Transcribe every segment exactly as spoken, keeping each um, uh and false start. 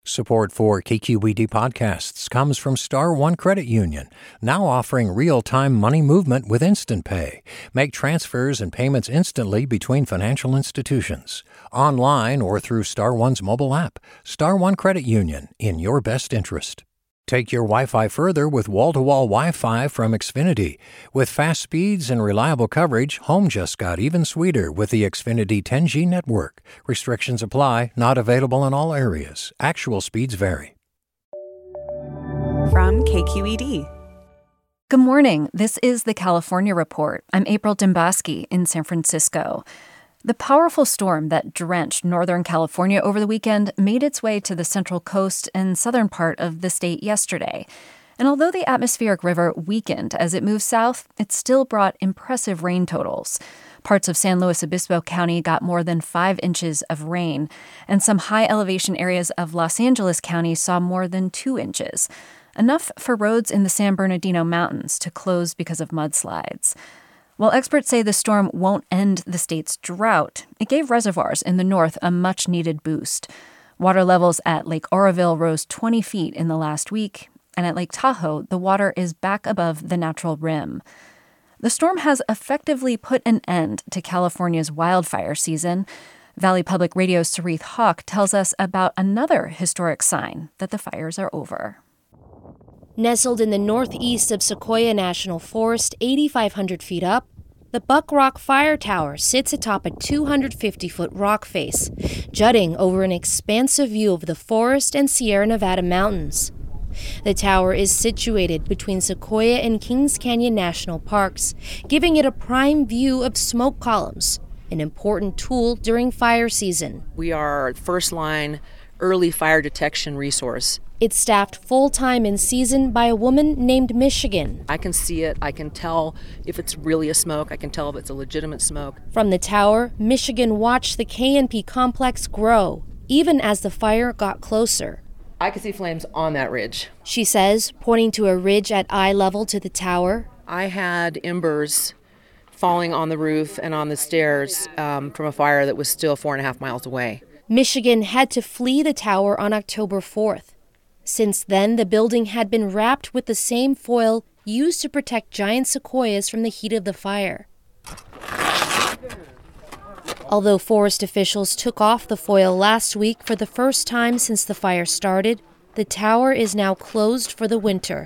Support for K Q E D podcasts comes from Star One Credit Union, now offering real-time money movement with Instant Pay. Make transfers and payments instantly between financial institutions, online or through Star One's mobile app. Star One Credit Union, in your best interest. Take your Wi-Fi further with wall-to-wall Wi-Fi from Xfinity. With fast speeds and reliable coverage, home just got even sweeter with the Xfinity ten G network. Restrictions apply, not available in all areas. Actual speeds vary. From K Q E D. Good morning. This is the California Report. I'm April Demboski in San Francisco. The powerful storm that drenched Northern California over the weekend made its way to the central coast and southern part of the state yesterday. And although the atmospheric river weakened as it moved south, it still brought impressive rain totals. Parts of San Luis Obispo County got more than five inches of rain, and some high-elevation areas of Los Angeles County saw more than two inches, enough for roads in the San Bernardino Mountains to close because of mudslides. While experts say the storm won't end the state's drought, it gave reservoirs in the north a much-needed boost. Water levels at Lake Oroville rose twenty feet in the last week, and at Lake Tahoe, the water is back above the natural rim. The storm has effectively put an end to California's wildfire season. Valley Public Radio's Sarith Hawk tells us about another historic sign that the fires are over. Nestled in the northeast of Sequoia National Forest, eighty-five hundred feet up, the Buck Rock Fire Tower sits atop a two hundred fifty foot rock face, jutting over an expansive view of the forest and Sierra Nevada mountains. The tower is situated between Sequoia and Kings Canyon National Parks, giving it a prime view of smoke columns, an important tool during fire season. We are a first-line early fire detection resource. It's staffed full-time in season by a woman named Michigan. I can see it. I can tell if it's really a smoke. I can tell if it's a legitimate smoke. From the tower, Michigan watched the K N P complex grow, even as the fire got closer. I can see flames on that ridge. She says, pointing to a ridge at eye level to the tower. I had embers falling on the roof and on the stairs um, from a fire that was still four and a half miles away. Michigan had to flee the tower on October fourth. Since then, the building had been wrapped with the same foil used to protect giant sequoias from the heat of the fire. Although forest officials took off the foil last week for the first time since the fire started, the tower is now closed for the winter.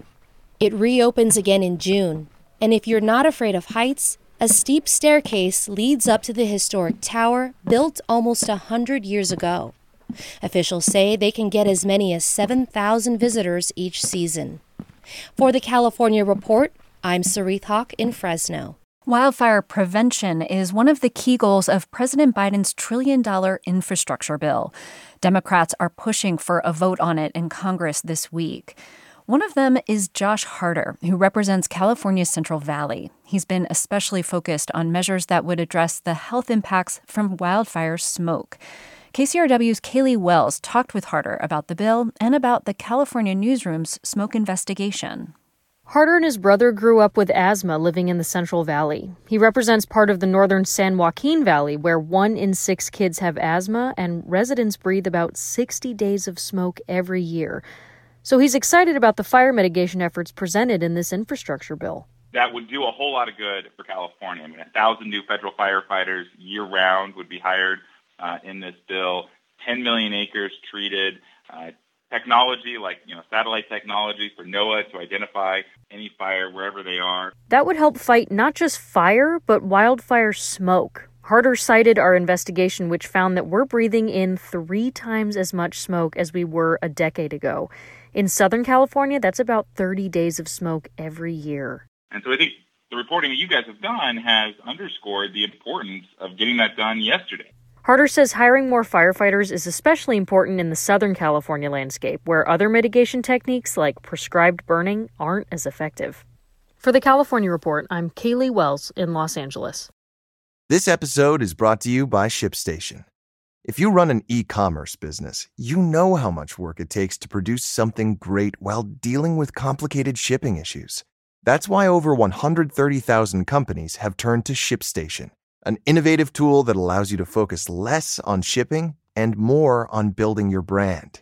It reopens again in June, and if you're not afraid of heights, a steep staircase leads up to the historic tower built almost a hundred years ago. Officials say they can get as many as seven thousand visitors each season. For the California Report, I'm Sarith Hawk in Fresno. Wildfire prevention is one of the key goals of President Biden's trillion-dollar infrastructure bill. Democrats are pushing for a vote on it in Congress this week. One of them is Josh Harder, who represents California's Central Valley. He's been especially focused on measures that would address the health impacts from wildfire smoke. K C R W's Kaylee Wells talked with Harder about the bill and about the California Newsroom's smoke investigation. Harder and his brother grew up with asthma living in the Central Valley. He represents part of the northern San Joaquin Valley, where one in six kids have asthma, and residents breathe about sixty days of smoke every year. So he's excited about the fire mitigation efforts presented in this infrastructure bill. That would do a whole lot of good for California. I mean, a thousand new federal firefighters year-round would be hired uh, in this bill. ten million acres treated. Uh, technology like, you know, satellite technology for NOAA to identify any fire wherever they are. That would help fight not just fire, but wildfire smoke. Harder cited our investigation, which found that we're breathing in three times as much smoke as we were a decade ago. In Southern California, that's about thirty days of smoke every year. And so I think the reporting that you guys have done has underscored the importance of getting that done yesterday. Harder says hiring more firefighters is especially important in the Southern California landscape, where other mitigation techniques like prescribed burning aren't as effective. For the California Report, I'm Kaylee Wells in Los Angeles. This episode is brought to you by ShipStation. If you run an e-commerce business, you know how much work it takes to produce something great while dealing with complicated shipping issues. That's why over one hundred thirty thousand companies have turned to ShipStation, an innovative tool that allows you to focus less on shipping and more on building your brand.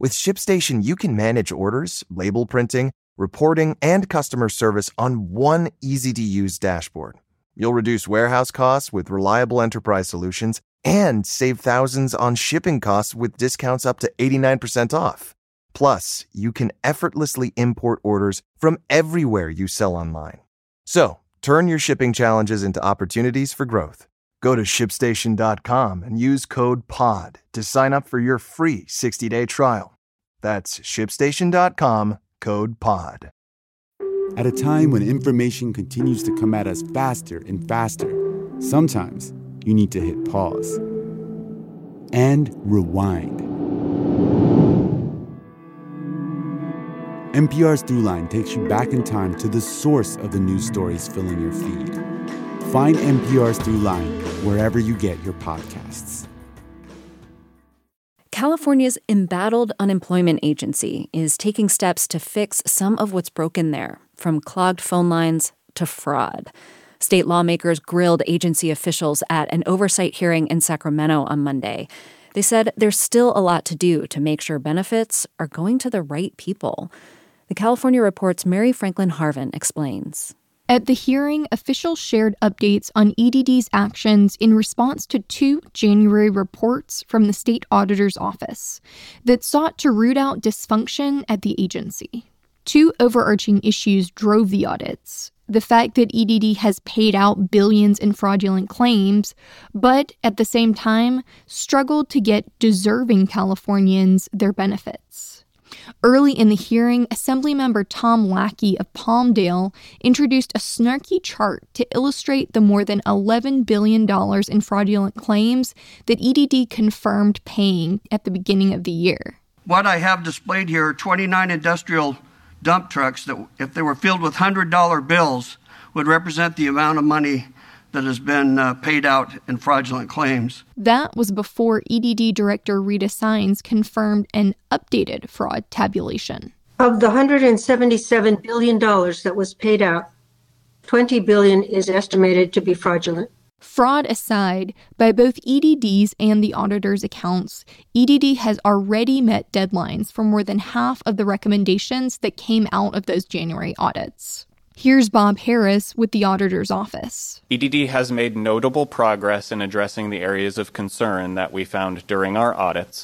With ShipStation, you can manage orders, label printing, reporting, and customer service on one easy-to-use dashboard. You'll reduce warehouse costs with reliable enterprise solutions and save thousands on shipping costs with discounts up to eighty-nine percent off. Plus, you can effortlessly import orders from everywhere you sell online. So, turn your shipping challenges into opportunities for growth. Go to ship station dot com and use code P O D to sign up for your free sixty-day trial. That's ship station dot com, code P O D. At a time when information continues to come at us faster and faster, sometimes you need to hit pause and rewind. N P R's Throughline takes you back in time to the source of the news stories filling your feed. Find N P R's Throughline wherever you get your podcasts. California's embattled unemployment agency is taking steps to fix some of what's broken there, from clogged phone lines to fraud. State lawmakers grilled agency officials at an oversight hearing in Sacramento on Monday. They said there's still a lot to do to make sure benefits are going to the right people. The California Report's Mary Franklin Harvin explains. At the hearing, officials shared updates on E D D's actions in response to two January reports from the state auditor's office that sought to root out dysfunction at the agency. Two overarching issues drove the audits: the fact that E D D has paid out billions in fraudulent claims, but at the same time struggled to get deserving Californians their benefits. Early in the hearing, Assemblymember Tom Lackey of Palmdale introduced a snarky chart to illustrate the more than eleven billion dollars in fraudulent claims that E D D confirmed paying at the beginning of the year. What I have displayed here are twenty-nine industrial dump trucks that, if they were filled with one hundred dollar bills, would represent the amount of money that has been uh, paid out in fraudulent claims. That was before E D D Director Rita Sines confirmed an updated fraud tabulation. Of the one hundred seventy-seven billion dollars that was paid out, twenty billion dollars is estimated to be fraudulent. Fraud aside, by both E D D's and the auditor's accounts, E D D has already met deadlines for more than half of the recommendations that came out of those January audits. Here's Bob Harris with the auditor's office. E D D has made notable progress in addressing the areas of concern that we found during our audits,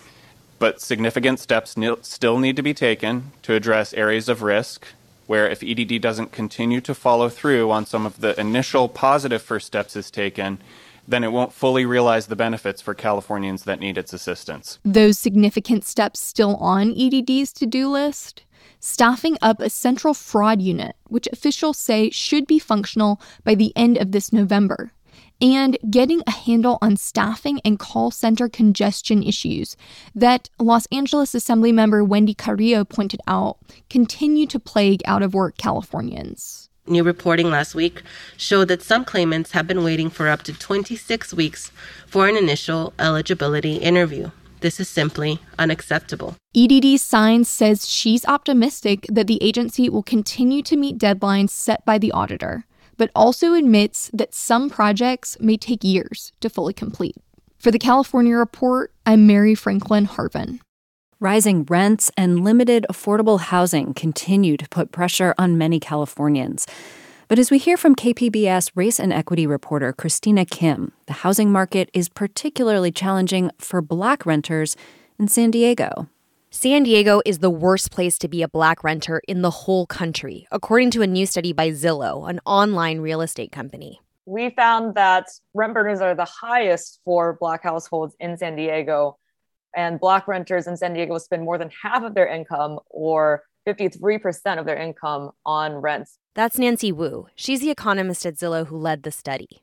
but significant steps still need to be taken to address areas of risk where if E D D doesn't continue to follow through on some of the initial positive first steps is taken, then it won't fully realize the benefits for Californians that need its assistance. Those significant steps still on E D D's to-do list? Staffing up a central fraud unit, which officials say should be functional by the end of this November, and getting a handle on staffing and call center congestion issues that Los Angeles Assemblymember Wendy Carrillo pointed out continue to plague out-of-work Californians. New reporting last week showed that some claimants have been waiting for up to twenty-six weeks for an initial eligibility interview. This is simply unacceptable. E D D Sines says she's optimistic that the agency will continue to meet deadlines set by the auditor, but also admits that some projects may take years to fully complete. For the California Report, I'm Mary Franklin Harvin. Rising rents and limited affordable housing continue to put pressure on many Californians. But as we hear from K P B S race and equity reporter Christina Kim, the housing market is particularly challenging for Black renters in San Diego. San Diego is the worst place to be a Black renter in the whole country, according to a new study by Zillow, an online real estate company. We found that rent burdens are the highest for Black households in San Diego, and Black renters in San Diego spend more than half of their income, or fifty-three percent of their income, on rents. That's Nancy Wu. She's the economist at Zillow who led the study.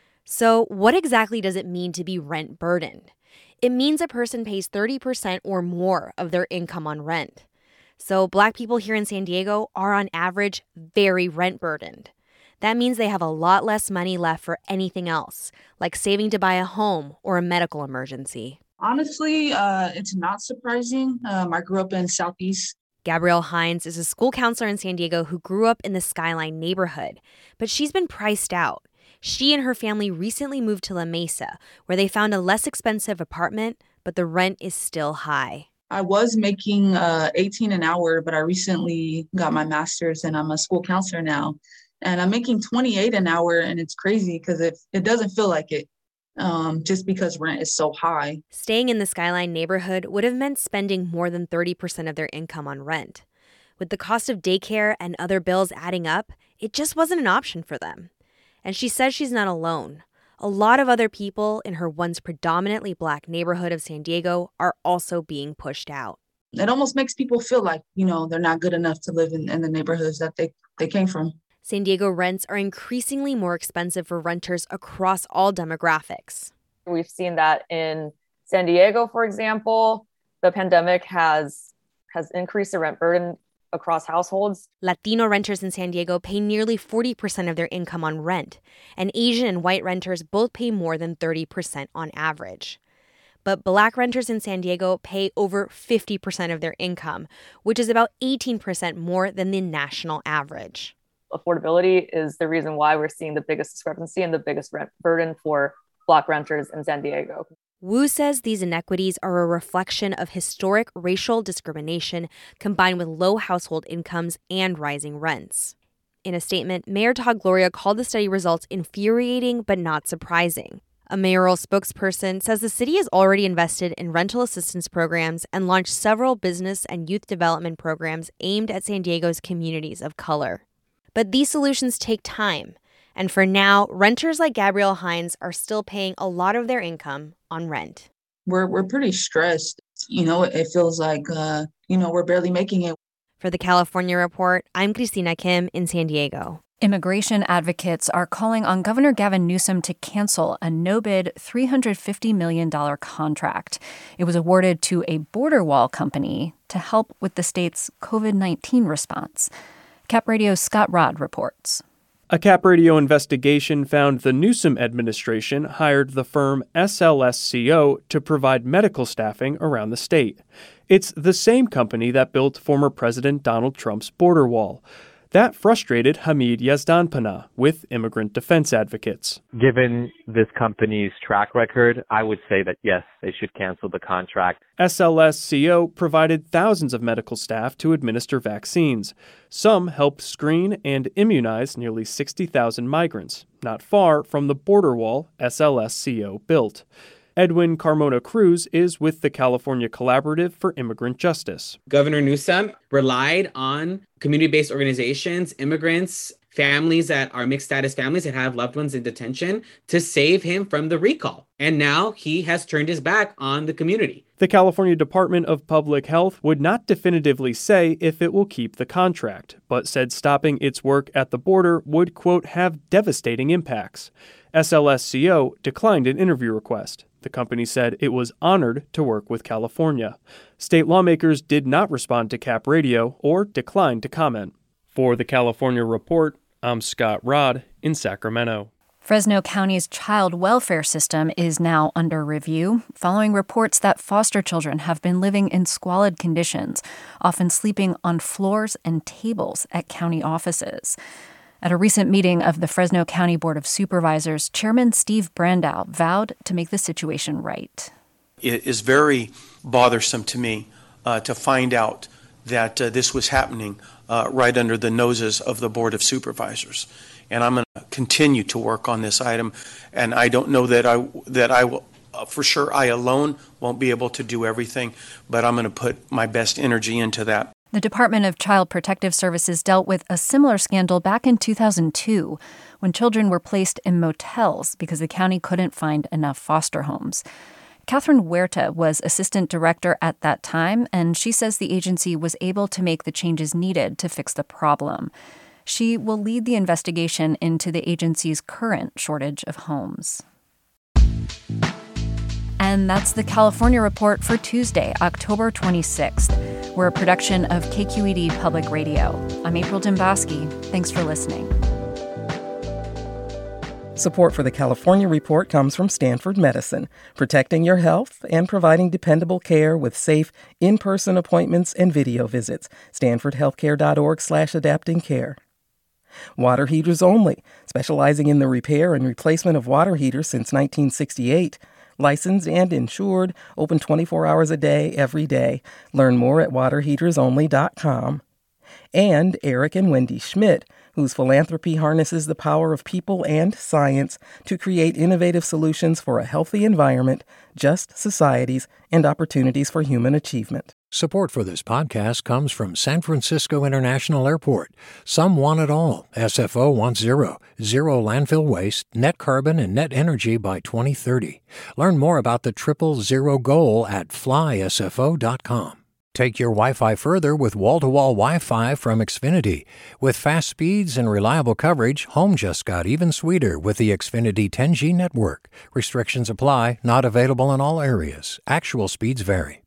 So what exactly does it mean to be rent burdened? It means a person pays thirty percent or more of their income on rent. So Black people here in San Diego are on average very rent burdened. That means they have a lot less money left for anything else, like saving to buy a home or a medical emergency. Honestly, uh, it's not surprising. Um, I grew up in Southeast. Gabrielle Hines is a school counselor in San Diego who grew up in the Skyline neighborhood, but she's been priced out. She and her family recently moved to La Mesa, where they found a less expensive apartment, but the rent is still high. I was making uh, eighteen an hour, but I recently got my master's and I'm a school counselor now. And I'm making twenty-eight an hour, and it's crazy because it, it doesn't feel like it um, just because rent is so high. Staying in the Skyline neighborhood would have meant spending more than thirty percent of their income on rent. With the cost of daycare and other bills adding up, it just wasn't an option for them. And she says she's not alone. A lot of other people in her once predominantly Black neighborhood of San Diego are also being pushed out. It almost makes people feel like, you know, they're not good enough to live in, in the neighborhoods that they, they came from. San Diego rents are increasingly more expensive for renters across all demographics. We've seen that in San Diego, for example. The pandemic has has increased the rent burden across households. Latino renters in San Diego pay nearly forty percent of their income on rent, and Asian and white renters both pay more than thirty percent on average. But Black renters in San Diego pay over fifty percent of their income, which is about eighteen percent more than the national average. Affordability is the reason why we're seeing the biggest discrepancy and the biggest rent burden for Black renters in San Diego. Wu says these inequities are a reflection of historic racial discrimination combined with low household incomes and rising rents. In a statement, Mayor Todd Gloria called the study results infuriating but not surprising. A mayoral spokesperson says the city has already invested in rental assistance programs and launched several business and youth development programs aimed at San Diego's communities of color. But these solutions take time. And for now, renters like Gabrielle Hines are still paying a lot of their income on rent. We're we're pretty stressed. You know, it feels like, uh, you know, we're barely making it. For the California Report, I'm Christina Kim in San Diego. Immigration advocates are calling on Governor Gavin Newsom to cancel a no-bid three hundred fifty million dollars contract. It was awarded to a border wall company to help with the state's covid nineteen response. Cap Radio's Scott Rodd reports. A Cap Radio investigation found the Newsom administration hired the firm S L S C O to provide medical staffing around the state. It's the same company that built former President Donald Trump's border wall. That frustrated Hamid Yazdanpanah with immigrant defense advocates. Given this company's track record, I would say that, yes, they should cancel the contract. S L S C O provided thousands of medical staff to administer vaccines. Some helped screen and immunize nearly sixty thousand migrants, not far from the border wall S L S C O built. Edwin Carmona Cruz is with the California Collaborative for Immigrant Justice. Governor Newsom relied on community-based organizations, immigrants, families that are mixed status families that have loved ones in detention to save him from the recall. And now he has turned his back on the community. The California Department of Public Health would not definitively say if it will keep the contract, but said stopping its work at the border would, quote, have devastating impacts. S L S C O declined an interview request. The company said it was honored to work with California. State lawmakers did not respond to Cap Radio or decline to comment. For the California Report, I'm Scott Rodd in Sacramento. Fresno County's child welfare system is now under review, following reports that foster children have been living in squalid conditions, often sleeping on floors and tables at county offices. At a recent meeting of the Fresno County Board of Supervisors, Chairman Steve Brandow vowed to make the situation right. It is very bothersome to me uh, to find out that uh, this was happening uh, right under the noses of the Board of Supervisors. And I'm going to continue to work on this item. And I don't know that I that I will, uh, for sure, I alone won't be able to do everything, but I'm going to put my best energy into that. The Department of Child Protective Services dealt with a similar scandal back in two thousand two, when children were placed in motels because the county couldn't find enough foster homes. Catherine Huerta was assistant director at that time, and she says the agency was able to make the changes needed to fix the problem. She will lead the investigation into the agency's current shortage of homes. And that's the California Report for Tuesday, October twenty-sixth. We're a production of K Q E D Public Radio. I'm April Dimbaski. Thanks for listening. Support for the California Report comes from Stanford Medicine, protecting your health and providing dependable care with safe, in-person appointments and video visits. stanford healthcare dot org slash adapting care. Water Heaters Only, specializing in the repair and replacement of water heaters since nineteen sixty-eight. Licensed and insured, open twenty-four hours a day, every day. Learn more at water heaters only dot com. And Eric and Wendy Schmidt, whose philanthropy harnesses the power of people and science to create innovative solutions for a healthy environment, just societies, and opportunities for human achievement. Support for this podcast comes from San Francisco International Airport. Some want it all. S F O wants zero. Zero landfill waste, net carbon, and net energy by twenty thirty. Learn more about the triple zero goal at fly S F O dot com. Take your Wi-Fi further with wall-to-wall Wi-Fi from Xfinity. With fast speeds and reliable coverage, home just got even sweeter with the Xfinity ten G network. Restrictions apply, not available in all areas. Actual speeds vary.